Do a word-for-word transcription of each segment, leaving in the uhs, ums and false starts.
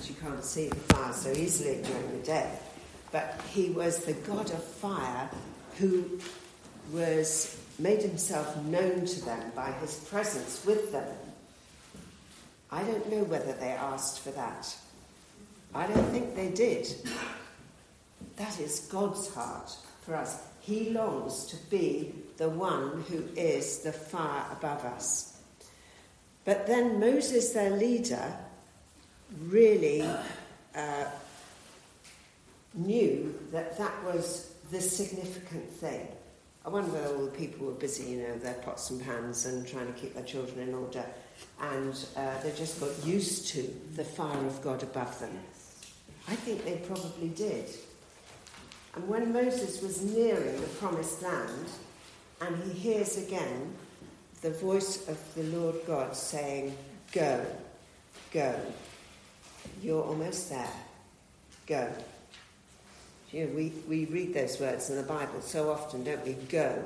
because you can't see the fire so easily during the day. But he was the God of fire who was made himself known to them by his presence with them. I don't know whether they asked for that. I don't think they did. That is God's heart for us. He longs to be the one who is the fire above us. But then Moses, their leader, really uh, knew that that was the significant thing. I wonder whether all the people were busy, you know, their pots and pans and trying to keep their children in order. And uh, they just got used to the fire of God above them. I think they probably did. And when Moses was nearing the promised land, and he hears again the voice of the Lord God saying, "Go, go, you're almost there, go." You know, we, we read those words in the Bible so often, don't we? Go.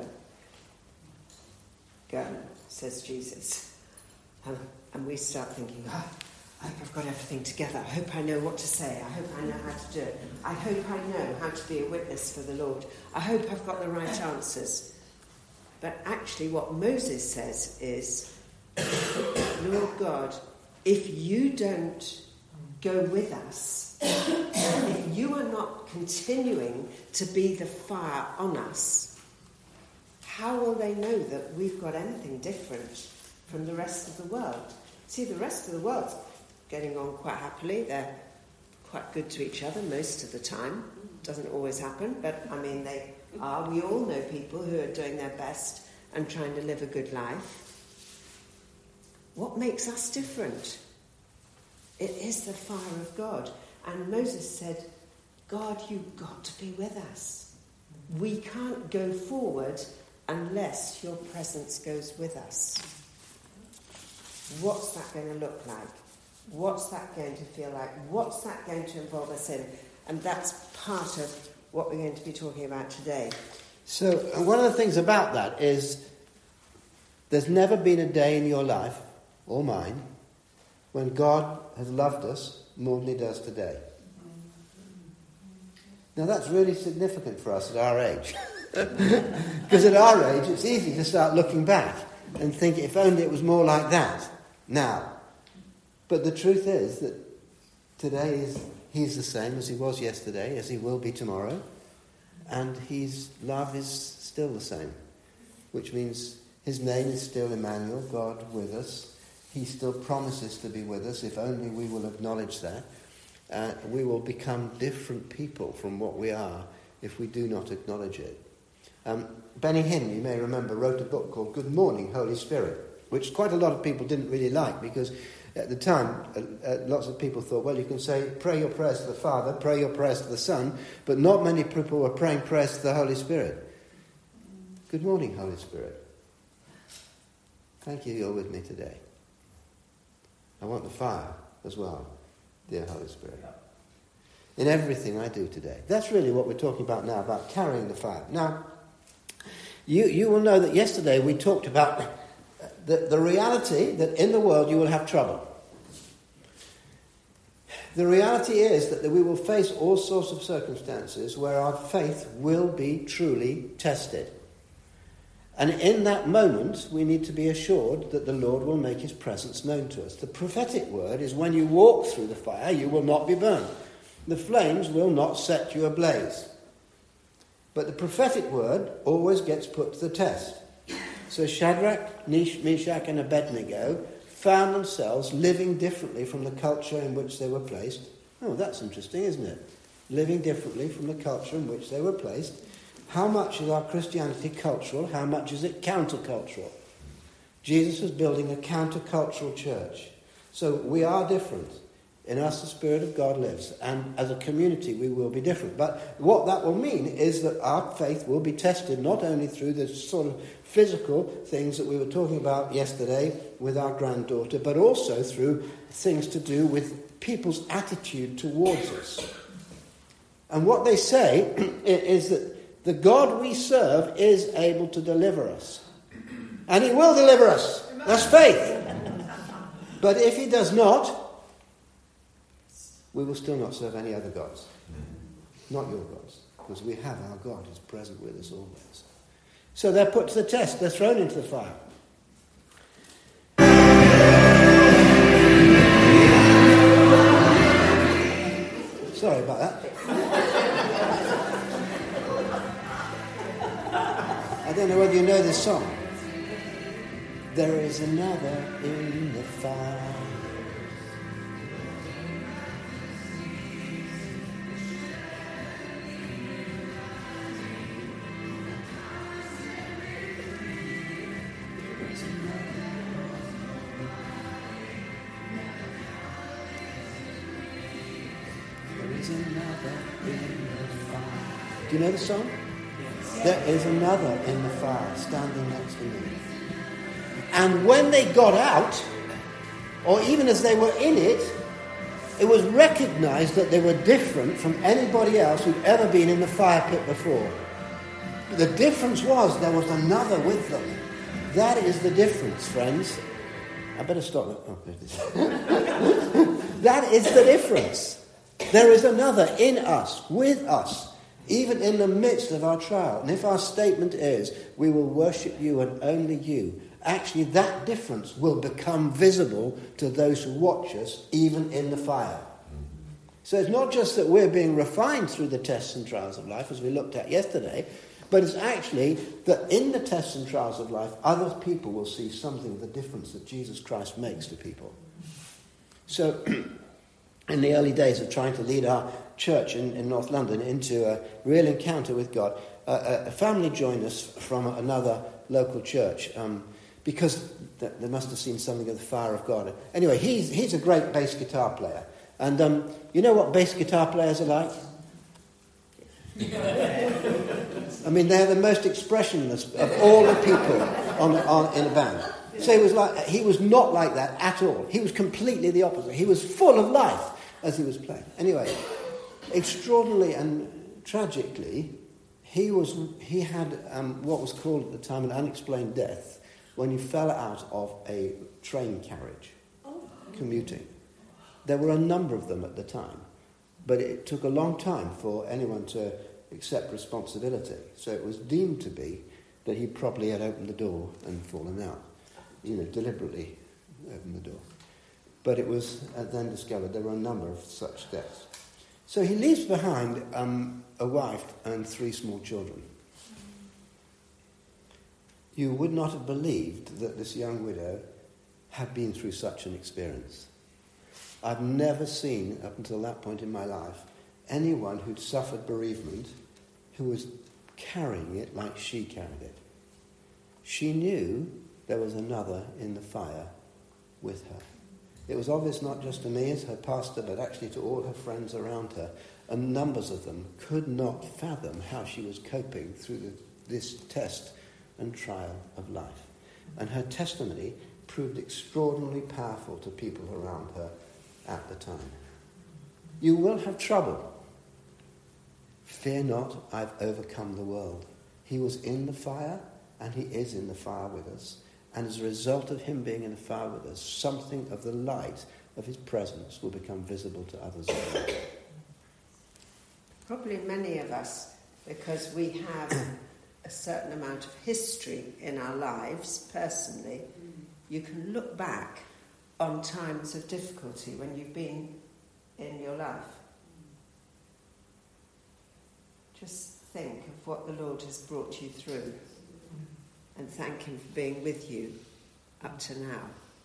Go, says Jesus. Um, and we start thinking, oh, I hope I've got everything together. I hope I know what to say. I hope I know how to do it. I hope I know how to be a witness for the Lord. I hope I've got the right answers. But actually what Moses says is, Lord God, if you don't go with us, if you are not continuing to be the fire on us, how will they know that we've got anything different from the rest of the world? See, the rest of the world's getting on quite happily. They're quite good to each other most of the time. Doesn't always happen, but I mean they are. We all know people who are doing their best and trying to live a good life. What makes us different? It is the fire of God. And Moses said, God, you've got to be with us. We can't go forward unless your presence goes with us. What's that going to look like? What's that going to feel like? What's that going to involve us in? And that's part of what we're going to be talking about today. So one of the things about that is there's never been a day in your life, or mine, when God has loved us more than he does today. Now that's really significant for us at our age. Because at our age it's easy to start looking back and think if only it was more like that now. But the truth is that today is he's the same as he was yesterday, as he will be tomorrow, and his love is still the same, which means his name is still Emmanuel, God with us. He still promises to be with us if only we will acknowledge that. Uh, we will become different people from what we are if we do not acknowledge it. Um, Benny Hinn, you may remember, wrote a book called Good Morning, Holy Spirit, which quite a lot of people didn't really like because at the time uh, uh, lots of people thought, well, you can say, pray your prayers to the Father, pray your prayers to the Son, but not many people were praying prayers to the Holy Spirit. Good morning, Holy Spirit. Thank you, you're with me today. I want the fire as well, dear Holy Spirit. In everything I do today. That's really what we're talking about now, about carrying the fire. Now, you, you will know that yesterday we talked about the, the reality that in the world you will have trouble. The reality is that we will face all sorts of circumstances where our faith will be truly tested. And in that moment, we need to be assured that the Lord will make his presence known to us. The prophetic word is when you walk through the fire, you will not be burned. The flames will not set you ablaze. But the prophetic word always gets put to the test. So Shadrach, Meshach and Abednego found themselves living differently from the culture in which they were placed. Oh, that's interesting, isn't it? Living differently from the culture in which they were placed. How much is our Christianity cultural? How much is it countercultural? Jesus was building a countercultural church. So we are different. In us the Spirit of God lives. And as a community we will be different. But what that will mean is that our faith will be tested not only through the sort of physical things that we were talking about yesterday with our granddaughter, but also through things to do with people's attitude towards us. And what they say is that the God we serve is able to deliver us. And he will deliver us. That's faith. But if he does not, we will still not serve any other gods. Not your gods. Because we have our God who's present with us always. So they're put to the test. They're thrown into the fire. Sorry about that. I don't know whether you know this song. There is another in the fire. Do you know the song? Yes. There is another in the fire standing next to me. And when they got out, or even as they were in it, it was recognized that they were different from anybody else who'd ever been in the fire pit before. But the difference was there was another with them. That is the difference, friends. I better stop that. Oh, there it is. That is the difference. There is another in us, with us, even in the midst of our trial. And if our statement is, we will worship you and only you, actually that difference will become visible to those who watch us, even in the fire. So it's not just that we're being refined through the tests and trials of life, as we looked at yesterday, but it's actually that in the tests and trials of life, other people will see something of the difference that Jesus Christ makes to people. So in the early days of trying to lead our church in, in North London into a real encounter with God, uh, a family joined us from another local church um, because th- they must have seen something of the fire of God. Anyway, he's, he's a great bass guitar player. And um, you know what bass guitar players are like? I mean, they're the most expressionless of all the people on, on in a band. So he was like, he was not like that at all. He was completely the opposite. He was full of life as he was playing. Anyway, extraordinarily and tragically, he was he had um, what was called at the time an unexplained death when he fell out of a train carriage, commuting. There were a number of them at the time, but it took a long time for anyone to accept responsibility. So it was deemed to be that he probably had opened the door and fallen out, you know, deliberately opened the door. But it was then discovered there were a number of such deaths. So he leaves behind um, a wife and three small children. You would not have believed that this young widow had been through such an experience. I've never seen, up until that point in my life, anyone who'd suffered bereavement who was carrying it like she carried it. She knew there was another in the fire with her. It was obvious not just to me as her pastor, but actually to all her friends around her. And numbers of them could not fathom how she was coping through the, this test and trial of life. And her testimony proved extraordinarily powerful to people around her at the time. You will have trouble. Fear not, I've overcome the world. He was in the fire, and he is in the fire with us. And as a result of him being in the fire with us, something of the light of his presence will become visible to others. Probably many of us, because we have a certain amount of history in our lives, personally, you can look back on times of difficulty when you've been in your life. Just think of what the Lord has brought you through and thank him for being with you up to now.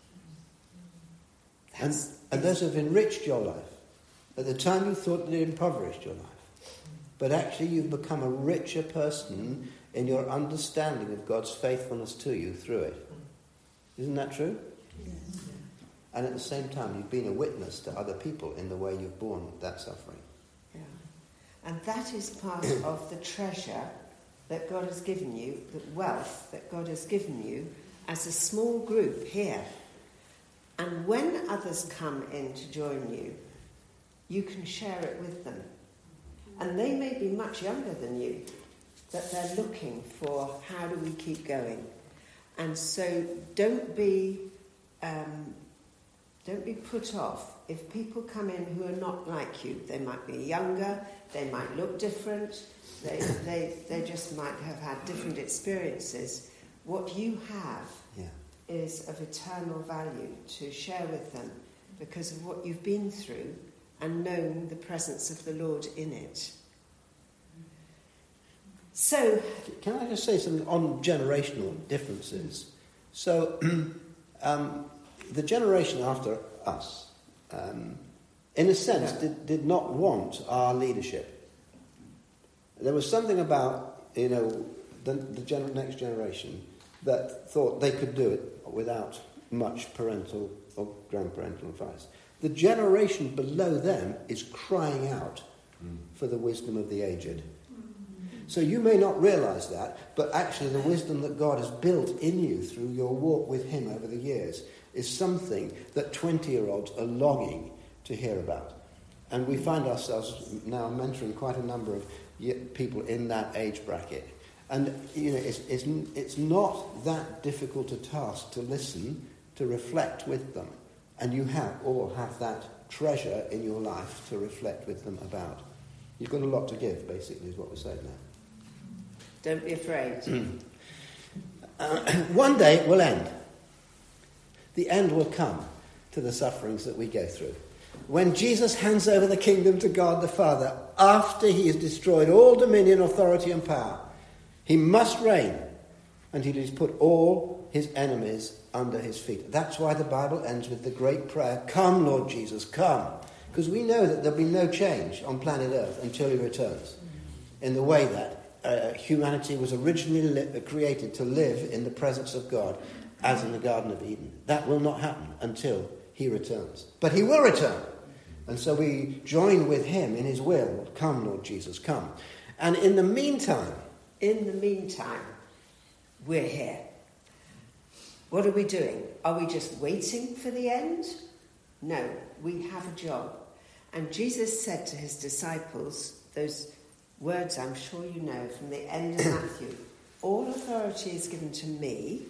And, and those have enriched your life. At the time you thought that it impoverished your life. But actually you've become a richer person in your understanding of God's faithfulness to you through it. Isn't that true? Yes. And at the same time you've been a witness to other people in the way you've borne that suffering. Yeah. And that is part of the treasure that God has given you, the wealth that God has given you as a small group here. And when others come in to join you, you can share it with them. And they may be much younger than you, but they're looking for how do we keep going. And so don't be um, Don't be put off. If people come in who are not like you, they might be younger, they might look different, they, they, they just might have had different experiences. What you have Yeah. is of eternal value to share with them because of what you've been through and known the presence of the Lord in it. So, Can I just say something on generational differences? So, um, the generation after us, um, in a sense, Yeah. did, did not want our leadership. There was something about, you know, the, the gener- next generation that thought they could do it without much parental or grandparental advice. The generation below them is crying out mm. for the wisdom of the aged. So you may not realise that, but actually the wisdom that God has built in you through your walk with him over the years is something that twenty-year-olds are longing to hear about. And we find ourselves now mentoring quite a number of people in that age bracket. And, you know, it's, it's, it's not that difficult a task to listen, to reflect with them. And you have all have that treasure in your life to reflect with them about. You've got a lot to give, basically, is what we're saying now. don't be afraid. uh, one day it will end. The end will come to the sufferings that we go through. When Jesus hands over the kingdom to God the Father, after he has destroyed all dominion, authority and power, he must reign until he's put all his enemies under his feet. That's why the Bible ends with the great prayer, "Come, Lord Jesus, come." Because we know that there'll be no change on planet Earth until he returns. In the way that uh, humanity was originally li- created to live in the presence of God, as in the Garden of Eden. That will not happen until he returns. But he will return. And so we join with him in his will. "Come, Lord Jesus, come." And in the meantime... In the meantime, we're here. What are we doing? Are we just waiting for the end? No, we have a job. And Jesus said to his disciples, those words I'm sure you know from the end of Matthew, "All authority is given to me.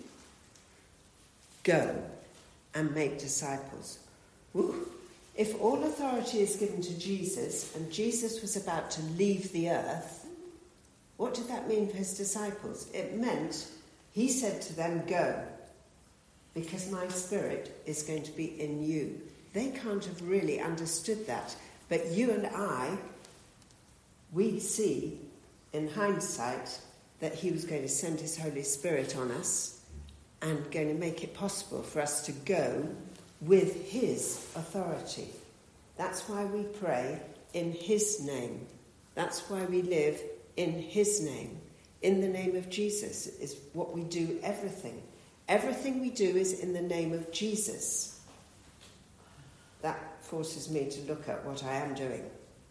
Go and make disciples." Woo. If all authority is given to Jesus, and Jesus was about to leave the earth, what did that mean for his disciples? It meant he said to them, "Go, because my spirit is going to be in you." They can't have really understood that. But you and I, we see in hindsight that he was going to send his Holy Spirit on us and going to make it possible for us to go with his authority. That's why we pray in his name. That's why we live in his name. In the name of Jesus is what we do everything. Everything we do is in the name of Jesus. That forces me to look at what I am doing.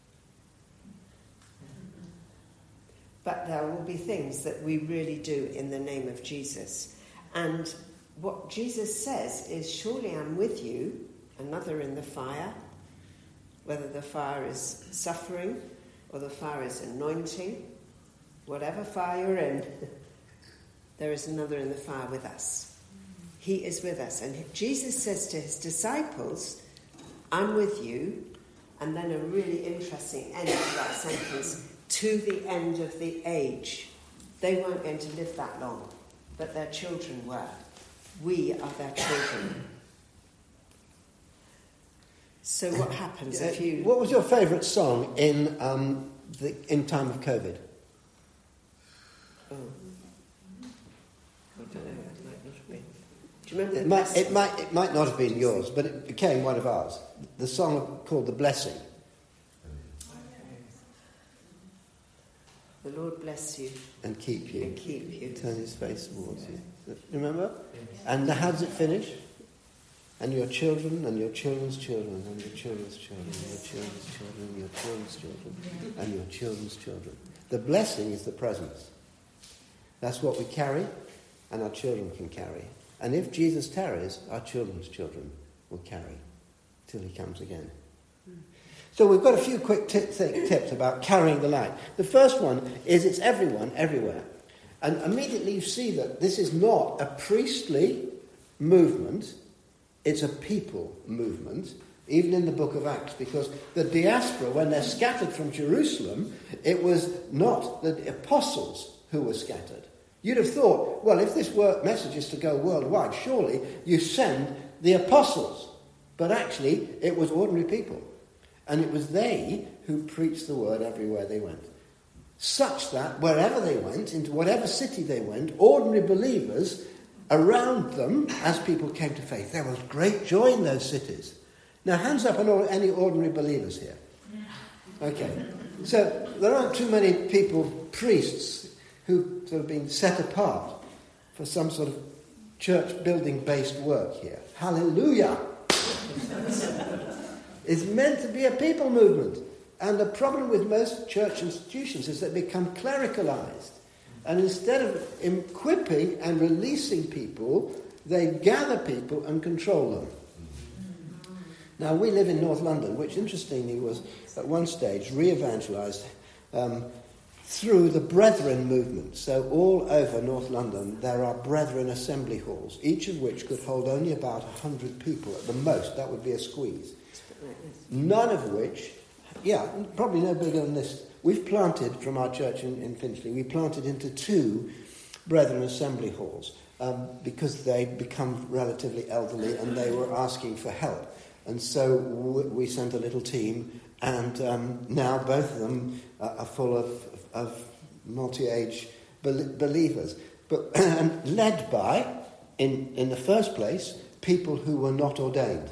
But there will be things that we really do in the name of Jesus. And what Jesus says is, "Surely I'm with you," another in the fire, whether the fire is suffering or the fire is anointing, whatever fire you're in, there is another in the fire with us. He is with us. And Jesus says to his disciples, "I'm with you," and then a really interesting end to that sentence, "to the end of the age." They weren't going to live that long, but their children were. We are their children. So what happens if you... What was your favourite song in um, the in time of COVID? Oh. I don't know, it might not have been. Do you remember It the might, blessing? it might it might not have been yours, but it became one of ours. The song called "The Blessing." The Lord bless you And keep you. and keep you. Turn his face towards you. Remember? And how does it finish? "And your children, and your children's children, and your children's children, and your children's children, and your children's children, and your children's children." The blessing is the presence. That's what we carry, and our children can carry. And if Jesus tarries, our children's children will carry till he comes again. So we've got a few quick t- t- tips about carrying the light. The first one is it's everyone, everywhere. And immediately you see that this is not a priestly movement. It's a people movement, even in the book of Acts, because the diaspora, when they're scattered from Jerusalem, it was not the apostles who were scattered. You'd have thought, well, if this word message is to go worldwide, surely you send the apostles. But actually, it was ordinary people. And it was they who preached the word everywhere they went. Such that wherever they went, into whatever city they went, ordinary believers around them, as people came to faith, there was great joy in those cities. Now, hands up on all, any ordinary believers here. Okay. So, there aren't too many people, priests, who have been set apart for some sort of church-building-based work here. Hallelujah! It's meant to be a people movement. And the problem with most church institutions is they become clericalized. And instead of equipping and releasing people, they gather people and control them. Now, we live in North London, which interestingly was at one stage re-evangelized um, through the Brethren movement. So all over North London there are Brethren assembly halls, each of which could hold only about one hundred people at the most. That would be a squeeze. None of which, yeah, probably no bigger than this. We've planted from our church in, in Finchley, we planted into two Brethren assembly halls um, because they'd become relatively elderly and they were asking for help. And so w- we sent a little team, and um, now both of them are, are full of, of multi-age be- believers, but and led by, in, in the first place, people who were not ordained.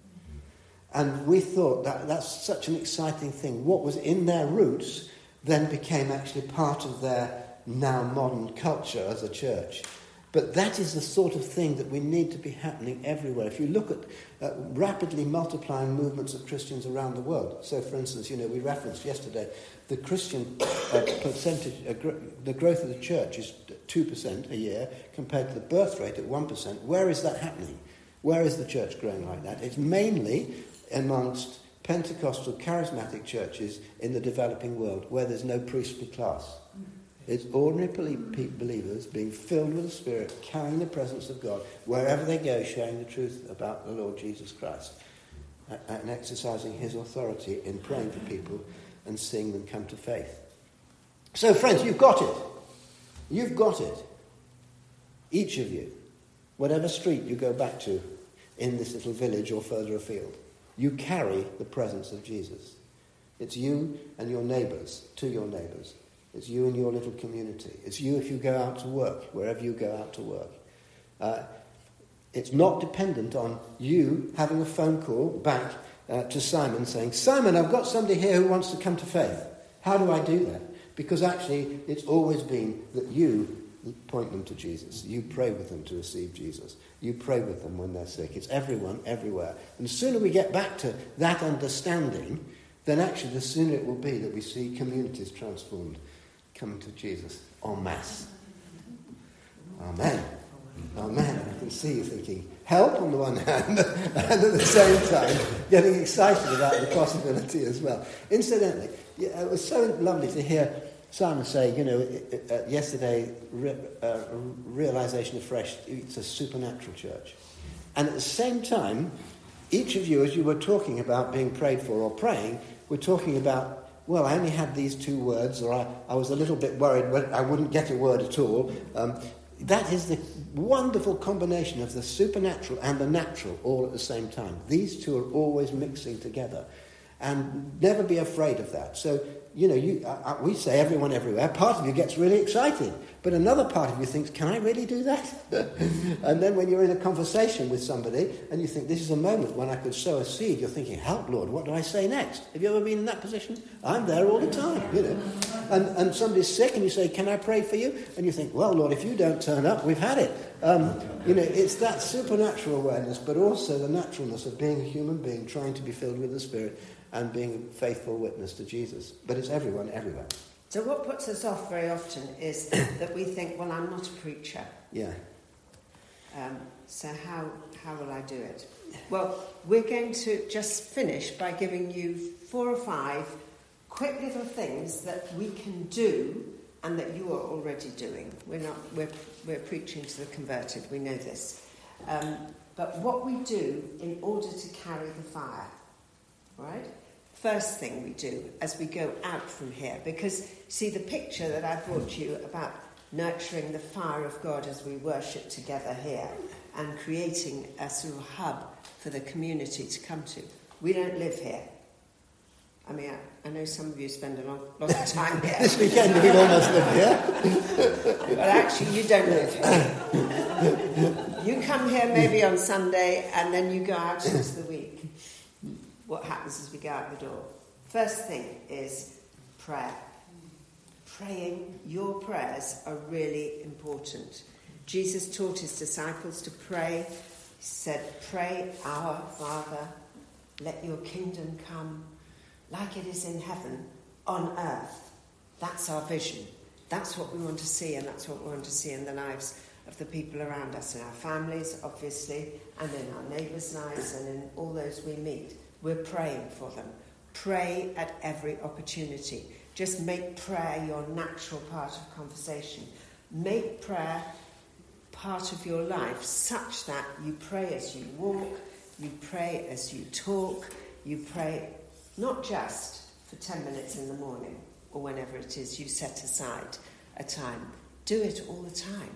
And we thought that that's such an exciting thing. What was in their roots then became actually part of their now modern culture as a church. But that is the sort of thing that we need to be happening everywhere. If you look at uh, rapidly multiplying movements of Christians around the world. So, for instance, you know, we referenced yesterday the Christian uh, percentage, uh, gr- the growth of the church is two percent a year compared to the birth rate at one percent. Where is that happening? Where is the church growing like that? It's mainly amongst Pentecostal charismatic churches in the developing world where there's no priestly class. It's ordinary believers being filled with the Spirit, carrying the presence of God wherever they go, sharing the truth about the Lord Jesus Christ and exercising his authority in praying for people and seeing them come to faith. So, friends, you've got it. You've got it. Each of you, whatever street you go back to in this little village or further afield, you carry the presence of Jesus. It's you and your neighbours, to your neighbours. It's you and your little community. It's you if you go out to work, wherever you go out to work. Uh, it's not dependent on you having a phone call back uh, to Simon saying, Simon, I've got somebody here who wants to come to faith. How do I do that? Because actually it's always been that you point them to Jesus. You pray with them to receive Jesus. You pray with them when they're sick. It's everyone, everywhere. And the sooner we get back to that understanding, then actually the sooner it will be that we see communities transformed, coming to Jesus en masse. Amen. Amen. I can see you thinking, help on the one hand, and at the same time getting excited about the possibility as well. Incidentally, it was so lovely to hear Simon say, you know, uh, yesterday, re- uh, realization afresh, it's a supernatural church. And at the same time, each of you, as you were talking about being prayed for or praying, were talking about, well, I only had these two words, or I, I was a little bit worried when I wouldn't get a word at all. Um, that is the wonderful combination of the supernatural and the natural all at the same time. These two are always mixing together. And never be afraid of that. So, you know, you, uh, we say everyone everywhere. Part of you gets really excited. But another part of you thinks, can I really do that? And then when you're in a conversation with somebody and you think, this is a moment when I could sow a seed, you're thinking, help, Lord, what do I say next? Have you ever been in that position? I'm there all the time, you know. And, and somebody's sick and you say, can I pray for you? And you think, well, Lord, if you don't turn up, we've had it. Um, you know, it's that supernatural awareness, but also the naturalness of being a human being, trying to be filled with the Spirit and being a faithful witness to Jesus. But it's everyone, everywhere. So what puts us off very often is that we think, well, I'm not a preacher. Yeah. Um, so how how will I do it? Well, we're going to just finish by giving you four or five quick little things that we can do and that you are already doing. We're not we're we're preaching to the converted. We know this. Um, but what we do in order to carry the fire, right? First thing we do as we go out from here, because see the picture that I brought you about nurturing the fire of God as we worship together here and creating a sort of hub for the community to come to. We don't live here. I mean, I, I know some of you spend a long, lot of time here. This weekend we almost live here. But actually you don't live here. You come here maybe on Sunday and then you go out into the week. What happens as we go out the door? First thing is prayer. Praying, your prayers are really important. Jesus taught his disciples to pray. He said, pray, our Father, let your kingdom come like it is in heaven, on earth. That's our vision. That's what we want to see, and that's what we want to see in the lives of the people around us, in our families, obviously, and in our neighbours' lives, and in all those we meet. We're praying for them. Pray at every opportunity. Just make prayer your natural part of conversation. Make prayer part of your life such that you pray as you walk, you pray as you talk, you pray not just for ten minutes in the morning or whenever it is you set aside a time. Do it all the time.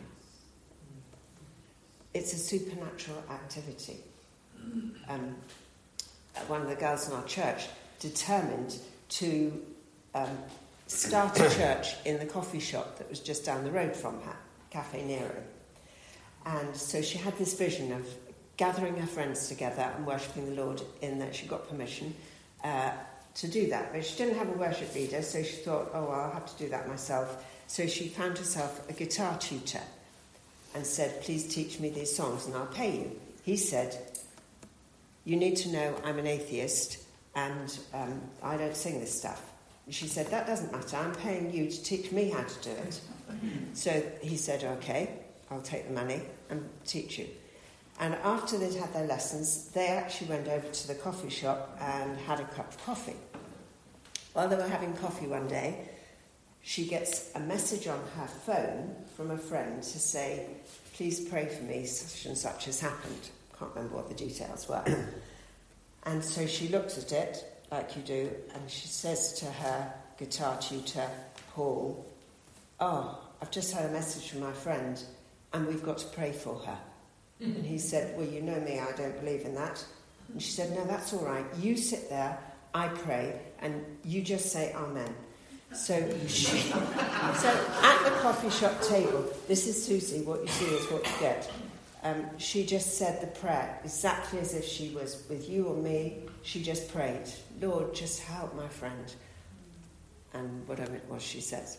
It's a supernatural activity. Um, one of the girls in our church determined to um, start a church in the coffee shop that was just down the road from her, Cafe Nero. And so she had this vision of gathering her friends together and worshipping the Lord in that she got permission uh, to do that. But she didn't have a worship leader, so she thought, oh, well, I'll have to do that myself. So she found herself a guitar tutor and said, please teach me these songs and I'll pay you. He said, you need to know I'm an atheist and um, I don't sing this stuff. And she said, that doesn't matter, I'm paying you to teach me how to do it. So he said, okay, I'll take the money and teach you. And after they'd had their lessons, they actually went over to the coffee shop and had a cup of coffee. While they were having coffee one day, she gets a message on her phone from a friend to say, please pray for me, such and such has happened. Can't remember what the details were. And so she looks at it, like you do, and she says to her guitar tutor, Paul, oh, I've just had a message from my friend, and we've got to pray for her. And he said, well, you know me, I don't believe in that. And she said, no, that's all right. You sit there, I pray, and you just say amen. So, she, so at the coffee shop table, this is Susie, what you see is what you get. Um, she just said the prayer, exactly as if she was with you or me. She just prayed, Lord, just help my friend. And whatever it was she says.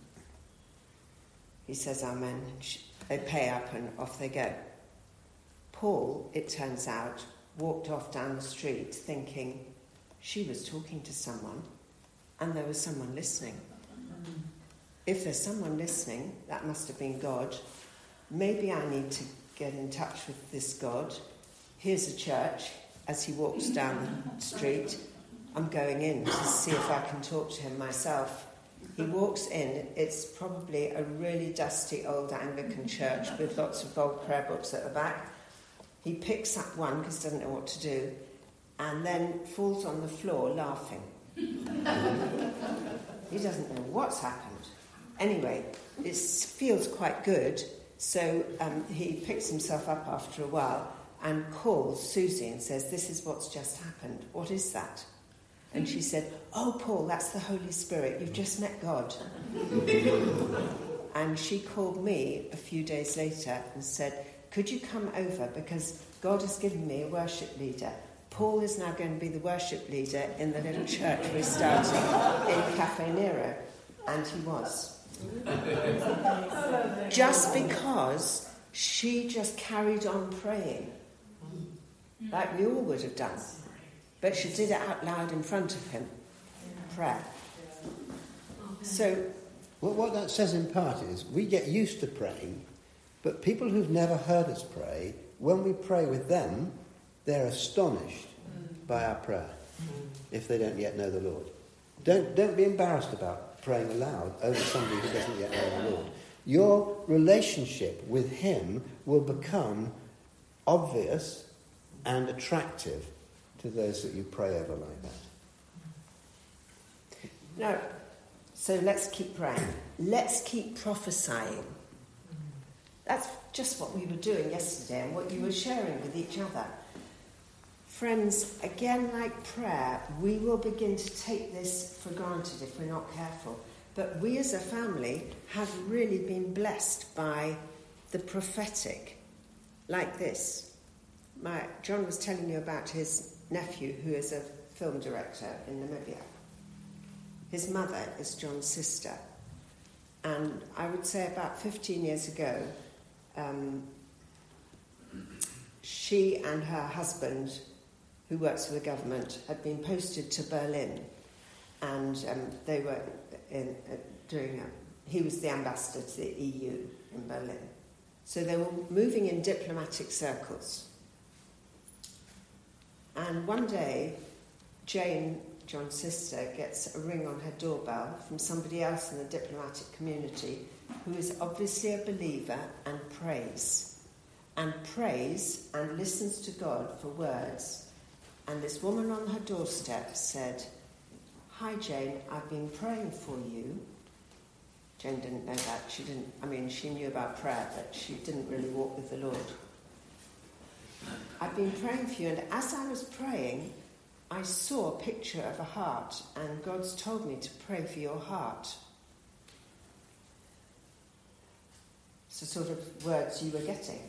He says amen. She, they pay up and off they go. Paul, it turns out, walked off down the street thinking she was talking to someone and there was someone listening. If there's someone listening, that must have been God. Maybe I need to get in touch with this God. Here's a church. As he walks down the street, I'm going in to see if I can talk to him myself. He walks in. It's probably a really dusty old Anglican church with lots of old prayer books at the back. He picks up one because he doesn't know what to do, and then falls on the floor laughing. He doesn't know what's happened. Anyway, it feels quite good, so um, he picks himself up after a while and calls Susie and says, this is what's just happened. What is that? And she said, oh, Paul, that's the Holy Spirit. You've just met God. And she called me a few days later and said, could you come over, because God has given me a worship leader. Paul is now going to be the worship leader in the little church we're starting in Cafe Nero. And he was. Just because she just carried on praying, like we all would have done. But she did it out loud in front of him. Prayer. So, well, what that says in part is we get used to praying, but people who've never heard us pray, when we pray with them, they're astonished by our prayer, if they don't yet know the Lord. Don't, don't be embarrassed about praying aloud over somebody who doesn't yet know the Lord. Your relationship with him will become obvious and attractive to those that you pray over like that. No. So let's keep praying. Let's keep prophesying. That's just what we were doing yesterday and what you were sharing with each other. Friends, again, like prayer, we will begin to take this for granted if we're not careful. But we as a family have really been blessed by the prophetic, like this. My, John was telling you about his nephew, who is a film director in Namibia. His mother is John's sister. And I would say about fifteen years ago, um, she and her husband, who works for the government, had been posted to Berlin. And um, they were in, uh, doing a, he was the ambassador to the E U in Berlin. So they were moving in diplomatic circles. And one day, Jane, John's sister, gets a ring on her doorbell from somebody else in the diplomatic community who is obviously a believer and prays. And prays and listens to God for words. And this woman on her doorstep said, "Hi Jane, I've been praying for you." Jane didn't know that. She didn't, I mean, she knew about prayer, but she didn't really walk with the Lord. "I've been praying for you, and as I was praying, I saw a picture of a heart, and God's told me to pray for your heart." It's the sort of words you were getting.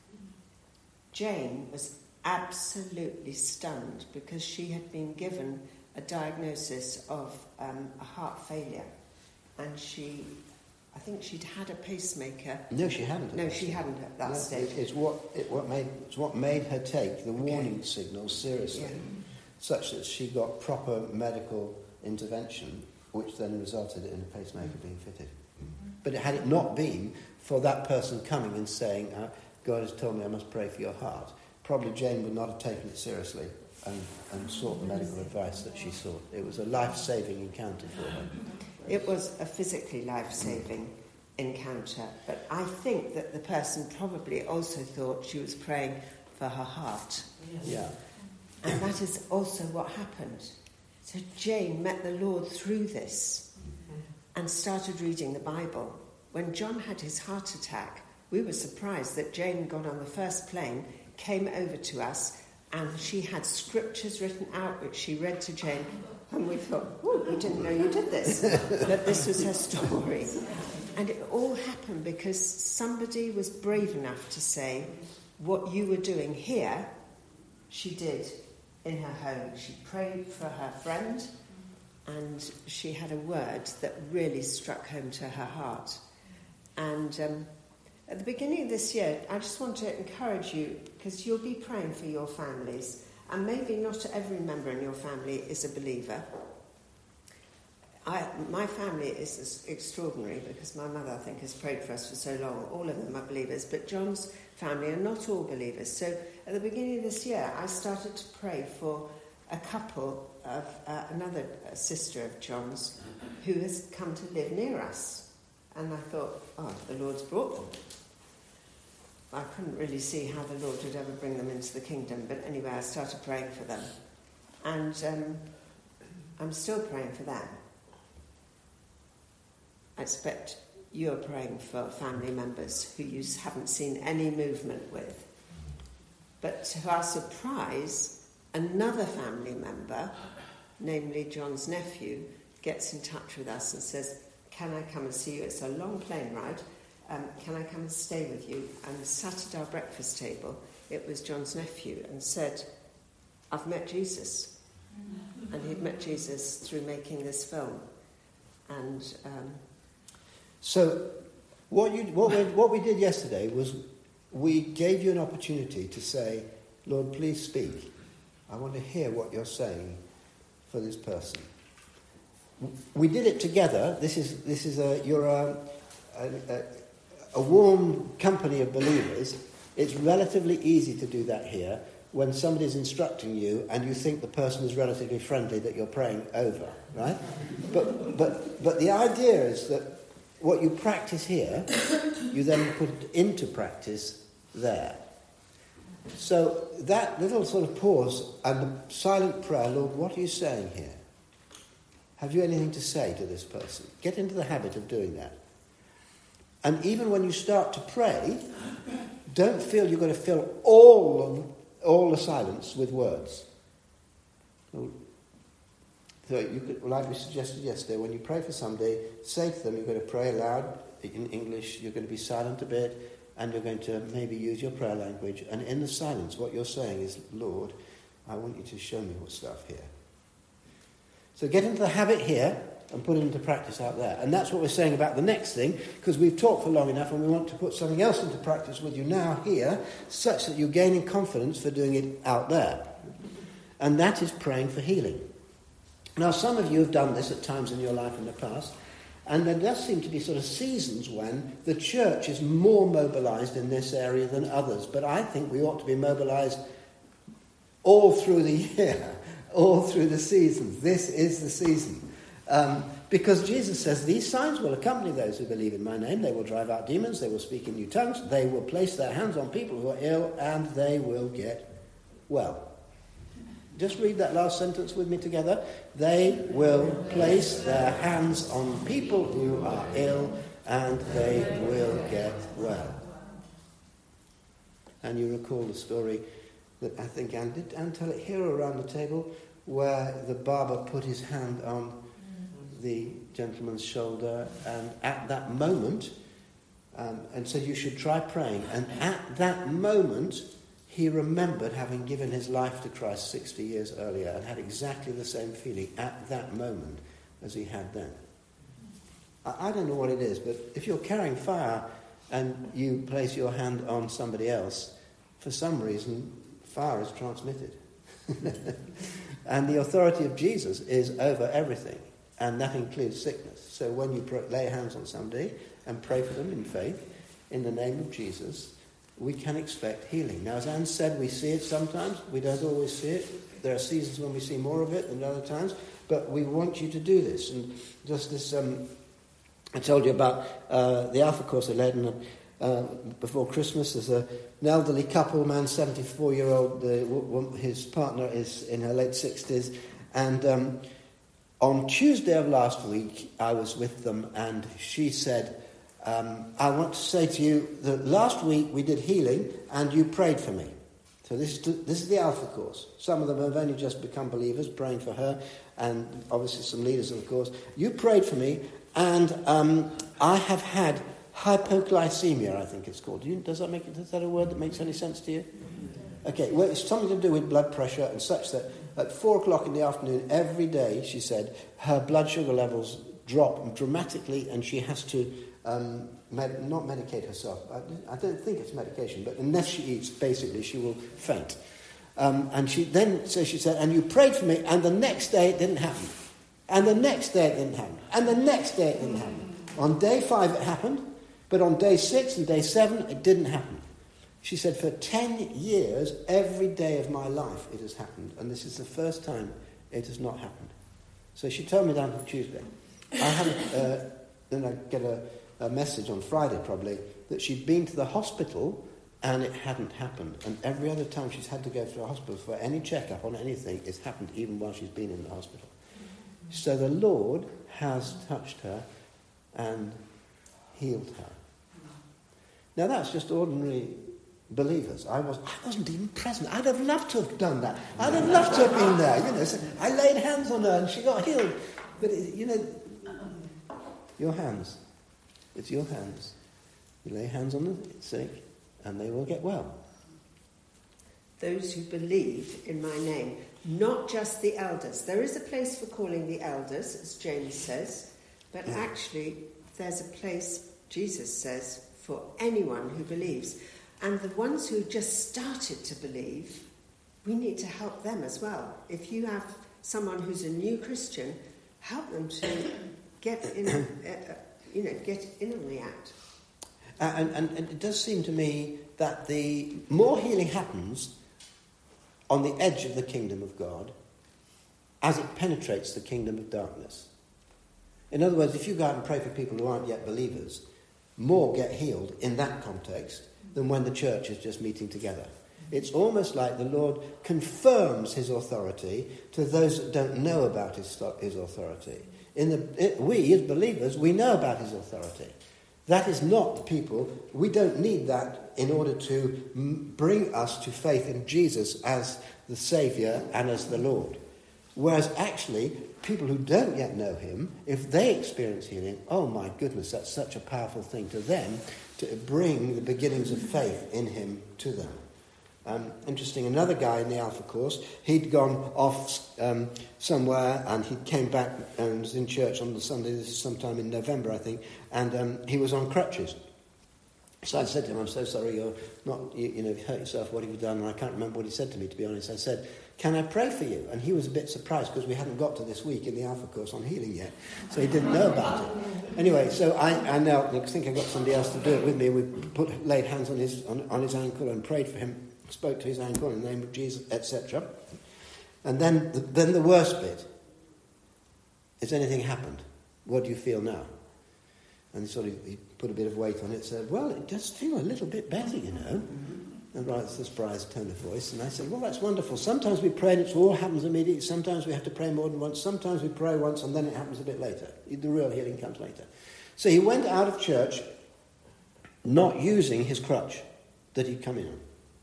Jane was absolutely stunned because she had been given a diagnosis of um, a heart failure. And she, I think she'd had a pacemaker. No, she hadn't. No, she hadn't at that no, stage. It's what, it, what, made, it's what made her take the warning okay. signals seriously, yeah. such that she got proper medical intervention, which then resulted in a pacemaker being fitted. Mm-hmm. But had it not been for that person coming and saying, uh, "God has told me I must pray for your heart," probably Jane would not have taken it seriously and, and sought the medical advice that she sought. It was a life-saving encounter for her. It was a physically life-saving encounter, but I think that the person probably also thought she was praying for her heart. Yeah. And that is also what happened. So Jane met the Lord through this and started reading the Bible. When John had his heart attack, we were surprised that Jane got on the first plane, came over to us, and she had scriptures written out which she read to Jane. And we thought, oh, we didn't know you did this. But this was her story. And it all happened because somebody was brave enough to say, what you were doing here, she did in her home. She prayed for her friend, and she had a word that really struck home to her heart. And um, at the beginning of this year, I just want to encourage you, because you'll be praying for your families. And maybe not every member in your family is a believer. I, my family is extraordinary because my mother, I think, has prayed for us for so long. All of them are believers, but John's family are not all believers. So at the beginning of this year, I started to pray for a couple of uh, another sister of John's who has come to live near us. And I thought, oh, the Lord's brought them. I couldn't really see how the Lord would ever bring them into the kingdom, but anyway, I started praying for them. And um, I'm still praying for them. I expect you're praying for family members who you haven't seen any movement with. But to our surprise, another family member, namely John's nephew, gets in touch with us and says, "Can I come and see you? It's a long plane ride. Um, can I come and stay with you?" And sat at our breakfast table, it was John's nephew, and said, "I've met Jesus." And he'd met Jesus through making this film. And um, so what you what we, what we did yesterday was we gave you an opportunity to say, "Lord, please speak. I want to hear what you're saying for this person." We did it together. This is this is a you're a, a, a a warm company of believers. It's relatively easy to do that here when somebody's instructing you and you think the person is relatively friendly that you're praying over, right? But but but the idea is that what you practice here, you then put into practice there. So that little sort of pause and the silent prayer, Lord, what are you saying here? Have you anything to say to this person? Get into the habit of doing that. And even when you start to pray, don't feel you've got to fill all of all the silence with words. So you could, like we suggested yesterday, when you pray for somebody, say to them, you're going to pray aloud in English, you're going to be silent a bit, and you're going to maybe use your prayer language. And in the silence, what you're saying is, Lord, I want you to show me what stuff here. So get into the habit here and put it into practice out there. And that's what we're saying about the next thing, because we've talked for long enough and we want to put something else into practice with you now here, such that you're gaining confidence for doing it out there. And that is praying for healing. Now, some of you have done this at times in your life in the past, and there does seem to be sort of seasons when the church is more mobilised in this area than others. But I think we ought to be mobilised all through the year, all through the seasons. This is the season. Um, because Jesus says, these signs will accompany those who believe in my name. They will drive out demons, they will speak in new tongues, they will place their hands on people who are ill, and they will get well. Just read that last sentence with me together. They will place their hands on people who are ill, and they will get well. And you recall the story that I think Anne did Anne tell it here around the table, where the barber put his hand on the gentleman's shoulder, and at that moment, um, and said, you should try praying. And at that moment, he remembered having given his life to Christ sixty years earlier and had exactly the same feeling at that moment as he had then. I, I don't know what it is, but if you're carrying fire and you place your hand on somebody else, for some reason, fire is transmitted. And the authority of Jesus is over everything, and that includes sickness. So when you pray, lay hands on somebody and pray for them in faith, in the name of Jesus, we can expect healing. Now, as Anne said, we see it sometimes. We don't always see it. There are seasons when we see more of it than other times. But we want you to do this. And just this, um, I told you about uh, the Alpha course I led and, uh, before Christmas. There's a, an elderly couple, man, seventy-four-year-old. The, his partner is in her late sixties. And um, on Tuesday of last week, I was with them, and she said, Um, I want to say to you that last week we did healing and you prayed for me. So this is, to, this is the Alpha course. Some of them have only just become believers, praying for her, and obviously some leaders of the course. You prayed for me, and um, I have had hypoglycemia, I think it's called. Do you, does that make is that a word that makes any sense to you? Okay, well, it's something to do with blood pressure and such that at four o'clock in the afternoon every day, she said, her blood sugar levels drop dramatically, and she has to Um, med- not medicate herself. I, I don't think it's medication, but unless she eats, basically, she will faint. Um, and she then, so she said, and you prayed for me, and the next day it didn't happen. And the next day it didn't happen. And the next day it didn't happen. On day five it happened, but on day six and day seven it didn't happen. She said, for ten years, every day of my life it has happened, and this is the first time it has not happened. So she told me that on Tuesday. I haven't, uh, then I get a a message on Friday probably, that she'd been to the hospital and it hadn't happened. And every other time she's had to go to the hospital for any checkup on anything, it's happened even while she's been in the hospital. So the Lord has touched her and healed her. Now that's just ordinary believers. I, was, I wasn't even present. I'd have loved to have done that. I'd have loved to have been there. You know, so I laid hands on her and she got healed. But, it, you know, your hands. It's your hands. You lay hands on the sick and they will get well. Those who believe in my name, not just the elders. There is a place for calling the elders, as James says, but yeah. Actually there's a place, Jesus says, for anyone who believes. And the ones who just started to believe, we need to help them as well. If you have someone who's a new Christian, help them to get in... Uh, you know, get in and react. Uh, and, and, and it does seem to me that the more healing happens on the edge of the kingdom of God as it penetrates the kingdom of darkness. In other words, if you go out and pray for people who aren't yet believers, more get healed in that context than when the church is just meeting together. It's almost like the Lord confirms his authority to those that don't know about his, his authority. In the, it, we, as believers, we know about his authority. That is not the people. We don't need that in order to m- bring us to faith in Jesus as the Saviour and as the Lord. Whereas actually, people who don't yet know him, if they experience healing, oh my goodness, that's such a powerful thing to them, to bring the beginnings of faith in him to them. Um, interesting, another guy in the Alpha course, he'd gone off um, somewhere and he came back and was in church on the Sunday, this is sometime in November I think, and um, he was on crutches. So I said to him, I'm so sorry, you're not, you, you know, you've hurt yourself, what have you done? And I can't remember what he said to me, to be honest. I said, can I pray for you? And he was a bit surprised because we hadn't got to this week in the Alpha course on healing yet. So he didn't know about it. Anyway, so I, I now I think I got somebody else to do it with me. We put laid hands on his on, on his ankle and prayed for him, spoke to his ankle in the name of Jesus, et cetera. And then the, then the worst bit. Has anything happened? What do you feel now? And sort of he put a bit of weight on it and said, well, it does feel a little bit better, you know. And right, it's the surprised tone of voice. And I said, well, that's wonderful. Sometimes we pray and it all happens immediately. Sometimes we have to pray more than once. Sometimes we pray once and then it happens a bit later. The real healing comes later. So he went out of church not using his crutch that he'd come in on.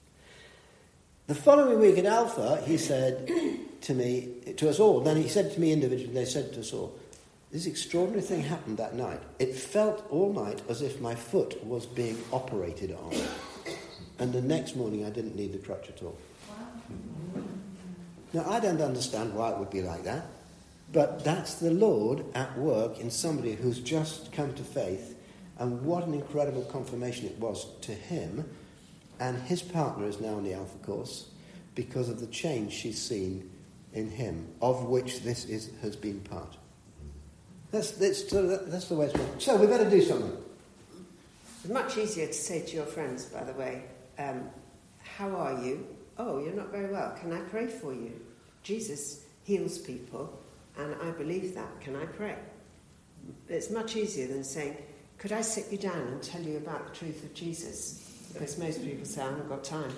The following week at Alpha, he said to me, to us all, then he said to me individually, they said to us all, this extraordinary thing happened that night. It felt all night as if my foot was being operated on. And the next morning I didn't need the crutch at all. Wow. Now, I don't understand why it would be like that, but that's the Lord at work in somebody who's just come to faith, and what an incredible confirmation it was to him. And his partner is now in the Alpha course because of the change she's seen in him, of which this is has been part. That's, that's, that's the way it's been. So we better do something. It's much easier to say to your friends, by the way, um, how are you? Oh, you're not very well. Can I pray for you? Jesus heals people, and I believe that. Can I pray? It's much easier than saying, could I sit you down and tell you about the truth of Jesus? Because most people say, I haven't got time.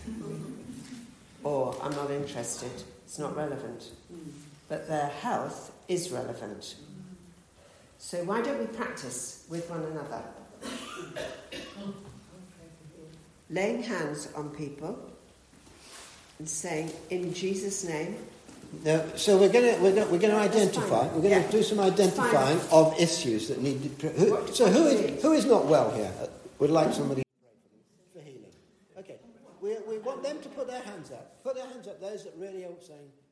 Or, I'm not interested. It's not relevant. But their health is relevant. So why don't we practice with one another? Laying hands on people and saying, in Jesus' name. Now, so we're going to we're going we're going to identify. We're going yeah. to do some identifying of issues that need. To, who, so who is who is not well here? Would like somebody for healing. Okay, we we want them to put their hands up. Put their hands up. Those that really are saying.